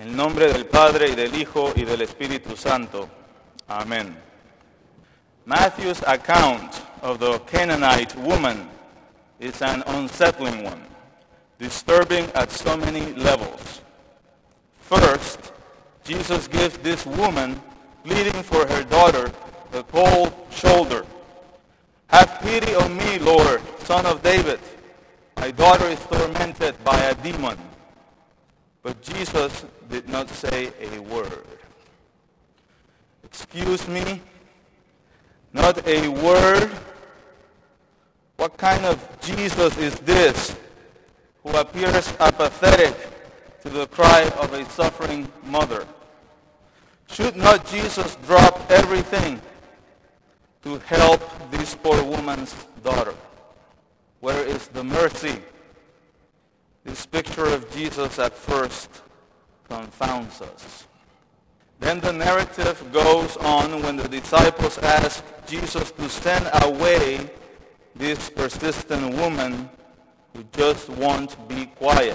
En el nombre del Padre, y del Hijo, y del Espíritu Santo. Amen. Matthew's account of the Canaanite woman is an unsettling one, disturbing at so many levels. First, Jesus gives this woman pleading for her daughter the cold shoulder. "Have pity on me, Lord, Son of David. My daughter is tormented by a demon." But Jesus did not say a word. "Excuse me? Not a word? What kind of Jesus is this who appears apathetic to the cry of a suffering mother? Should not Jesus drop everything to help this poor woman's daughter? Where is the mercy?" This picture of Jesus at first confounds us. Then the narrative goes on when the disciples ask Jesus to send away this persistent woman who just won't be quiet.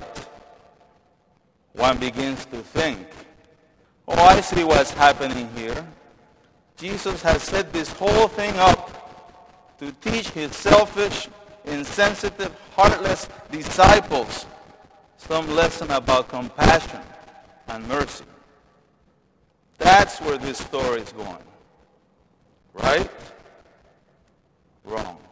One begins to think, oh, I see what's happening here. Jesus has set this whole thing up to teach his selfish, insensitive, heartless disciples some lesson about compassion and mercy. That's where this story is going. Right? Wrong.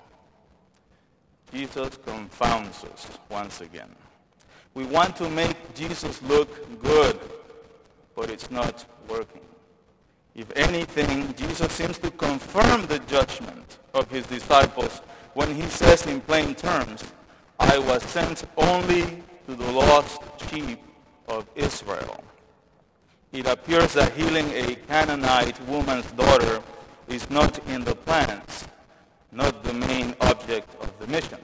Jesus confounds us once again. We want to make Jesus look good, but it's not working. If anything, Jesus seems to confirm the judgment of his disciples when he says in plain terms, "I was sent only to the lost sheep of Israel." It appears that healing a Canaanite woman's daughter is not in the plans, not the main object of the mission.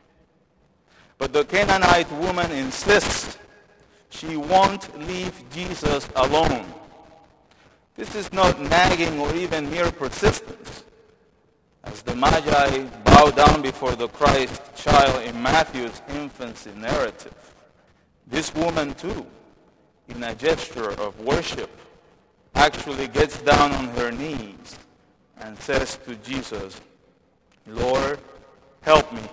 But the Canaanite woman insists she won't leave Jesus alone. This is not nagging or even mere persistence. As the Magi bow down before the Christ child in Matthew's infancy narrative, this woman too, in a gesture of worship, actually gets down on her knees and says to Jesus, "Lord, help me."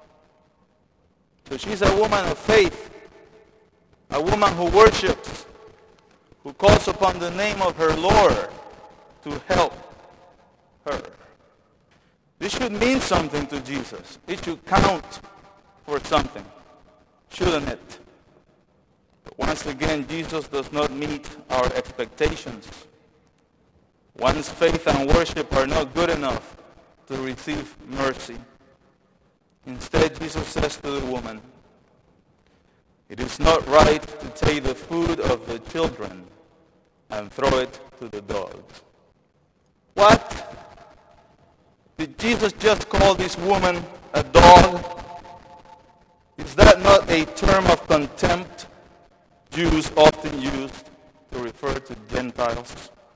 So she's a woman of faith, a woman who worships, who calls upon the name of her Lord to help her. This should mean something to Jesus. It should count for something, shouldn't it? But once again, Jesus does not meet our expectations. One's faith and worship are not good enough to receive mercy. Instead, Jesus says to the woman, "It is not right to take the food of the children and throw it to the dogs." What? Did Jesus just call this woman a dog? Is that not a term of contempt Jews often used to refer to Gentiles?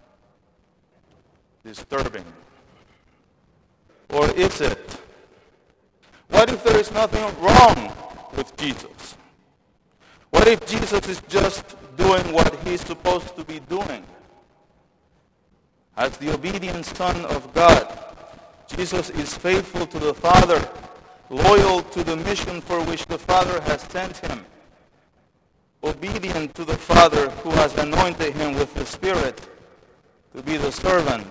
Disturbing. Or is it? What if there is nothing wrong with Jesus? What if Jesus is just doing what he's supposed to be doing? As the obedient Son of God, Jesus is faithful to the Father, loyal to the mission for which the Father has sent him, obedient to the Father who has anointed him with the Spirit to be the servant.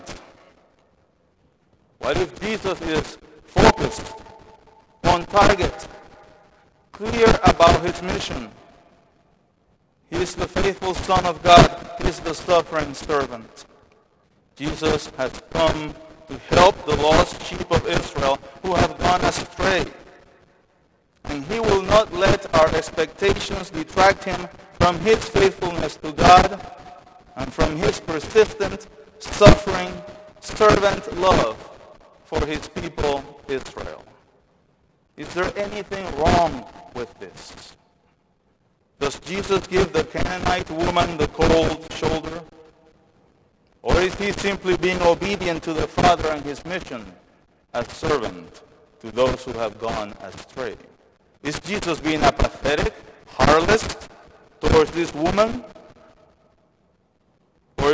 What if Jesus is focused, on target, clear about his mission? He is the faithful Son of God. He is the suffering servant. Jesus has come to help the lost sheep of Israel who have gone astray. And he will not let our expectations detract him from his faithfulness to God and from his persistent, suffering, servant love for his people Israel. Is there anything wrong with this? Does Jesus give the Canaanite woman the cold shoulder? Or is he simply being obedient to the Father and his mission as servant to those who have gone astray? Is Jesus being apathetic, heartless towards this woman?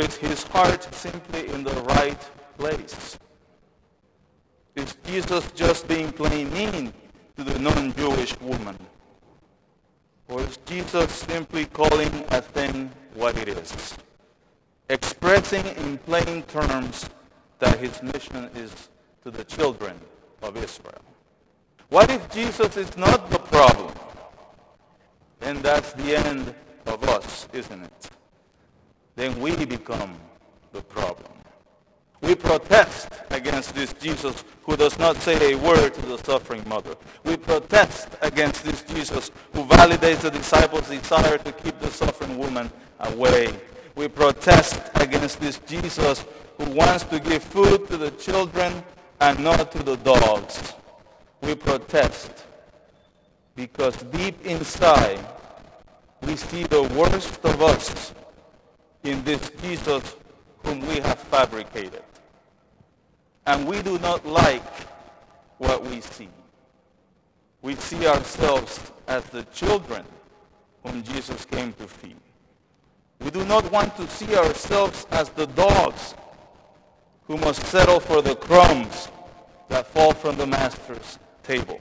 is his heart simply in the right place? Is Jesus just being plain mean to the non-Jewish woman? Or is Jesus simply calling a thing what it is? Expressing in plain terms that his mission is to the children of Israel. What if Jesus is not the problem? Then that's the end of us, isn't it? Then we become the problem. We protest against this Jesus who does not say a word to the suffering mother. We protest against this Jesus who validates the disciples' desire to keep the suffering woman away. We protest against this Jesus who wants to give food to the children and not to the dogs. We protest because deep inside we see the worst of us in this Jesus whom we have fabricated. And we do not like what we see. We see ourselves as the children whom Jesus came to feed. We do not want to see ourselves as the dogs who must settle for the crumbs that fall from the master's table.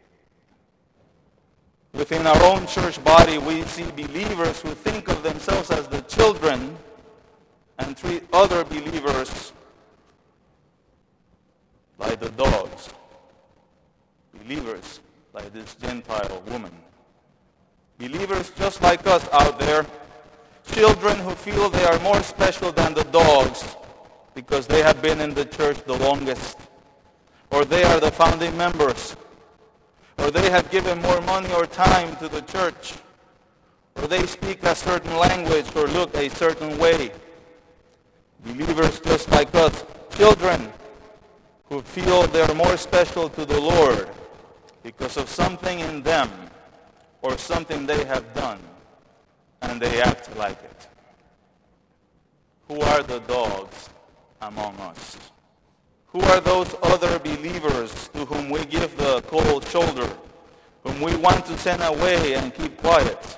Within our own church body, we see believers who think of themselves as the children and treat other believers like the dogs. Believers like this Gentile woman. Believers just like us out there. Children who feel they are more special than the dogs because they have been in the church the longest, or they are the founding members, or they have given more money or time to the church, or they speak a certain language or look a certain way. Believers just like us, children who feel they are more special to the Lord because of something in them or something they have done, and they act like it. Who are the dogs among us? Who are those other believers to whom we give the cold shoulder, whom we want to send away and keep quiet?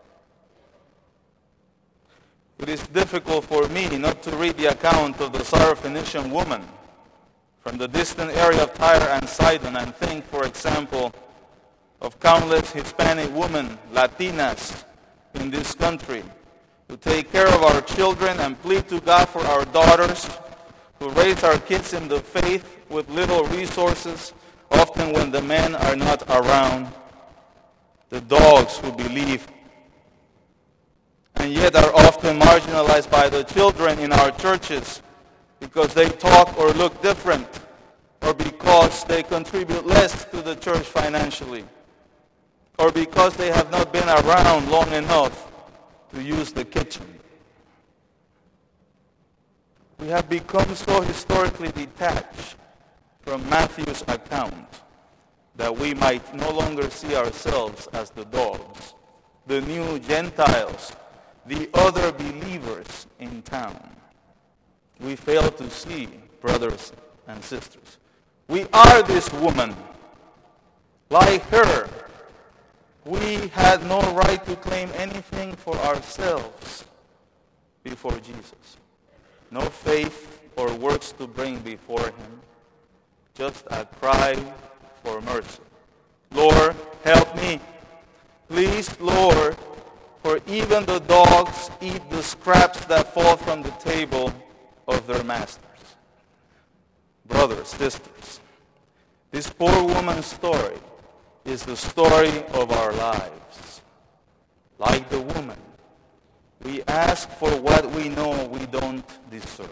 It is difficult for me not to read the account of the Syrophoenician woman from the distant area of Tyre and Sidon and think, for example, of countless Hispanic women, Latinas, in this country who take care of our children and plead to God for our daughters, who raise our kids in the faith with little resources, often when the men are not around. The dogs who believe and yet are often marginalized by the children in our churches because they talk or look different, or because they contribute less to the church financially, or because they have not been around long enough to use the kitchen. We have become so historically detached from Matthew's account that we might no longer see ourselves as the dogs, the new Gentiles, the other believers in town. We fail to see, brothers and sisters, we are this woman. Like her, we had no right to claim anything for ourselves before Jesus. No faith or works to bring before him, just a cry for mercy. Lord, help me. Please, Lord, for even the dogs eat the scraps that fall from the table of their masters. Brothers, sisters, this poor woman's story is the story of our lives. Like the woman, we ask for what we know we don't deserve.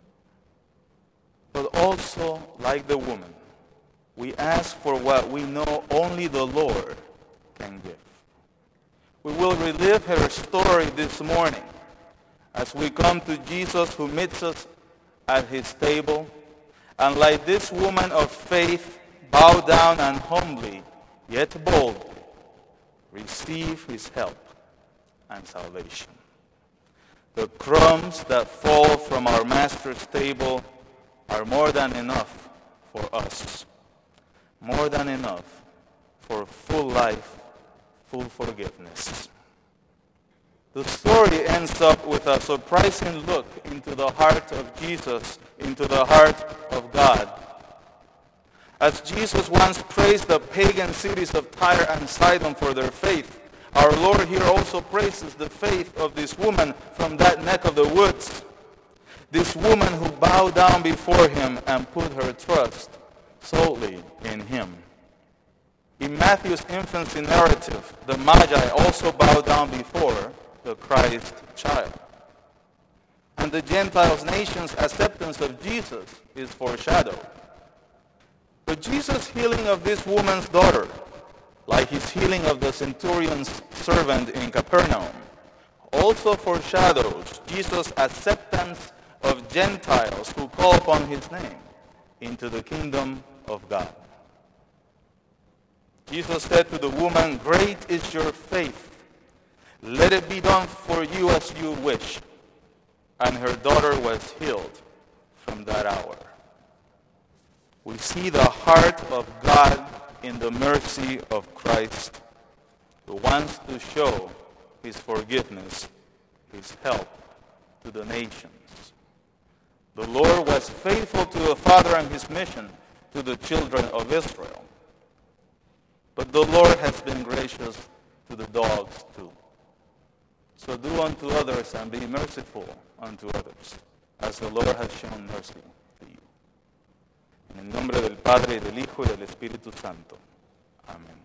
But also, like the woman, we ask for what we know only the Lord can give. We will relive her story this morning as we come to Jesus who meets us at his table, and like this woman of faith, bow down and humbly, yet boldly, receive his help and salvation. The crumbs that fall from our Master's table are more than enough for us, more than enough for full life, full forgiveness. The story ends up with a surprising look into the heart of Jesus, into the heart of God. As Jesus once praised the pagan cities of Tyre and Sidon for their faith, our Lord here also praises the faith of this woman from that neck of the woods. This woman who bowed down before him and put her trust solely in him. In Matthew's infancy narrative, the Magi also bowed down before the Christ child. And the Gentiles' nation's acceptance of Jesus is foreshadowed. But Jesus' healing of this woman's daughter, like his healing of the centurion's servant in Capernaum, also foreshadows Jesus' acceptance of Gentiles who call upon his name into the kingdom of God. Jesus said to the woman, "Great is your faith. Let it be done for you as you wish." And her daughter was healed from that hour. We see the heart of God in the mercy of Christ, who wants to show his forgiveness, his help to the nations. The Lord was faithful to the Father and his mission to the children of Israel. But the Lord has been gracious to the dogs too. So do unto others and be merciful unto others, as the Lord has shown mercy to you. En el nombre del Padre, y del Hijo, y del Espíritu Santo. Amén.